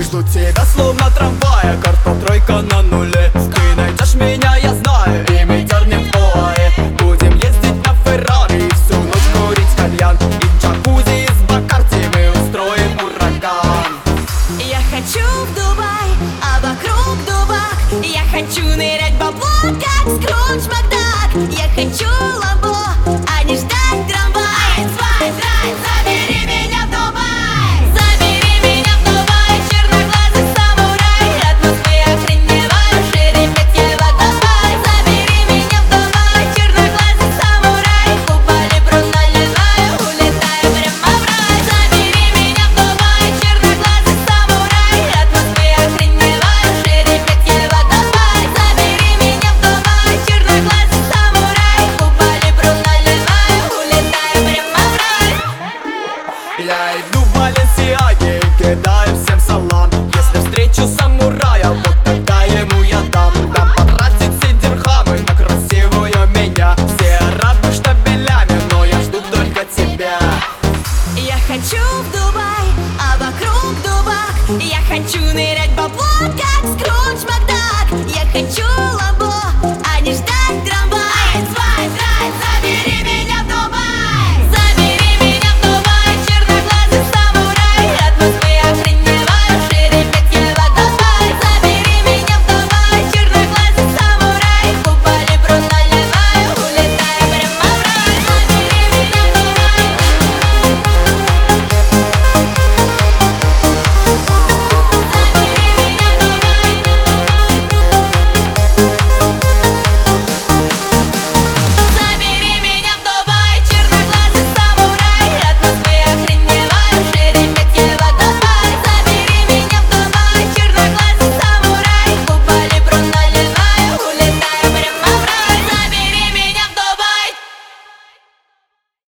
Жду тебя словно трамвая, карта тройка на нуле. Ты найдешь меня, я знаю, и мы дернем в Оаэ. Будем ездить на Феррари, всю ночь курить кальян. И в джакузи с Бакарди мы устроим ураган. Я хочу в Дубай, а вокруг дубак. Я хочу нырять в бабло, как Скрудж Макдак. Я хочу ламборгини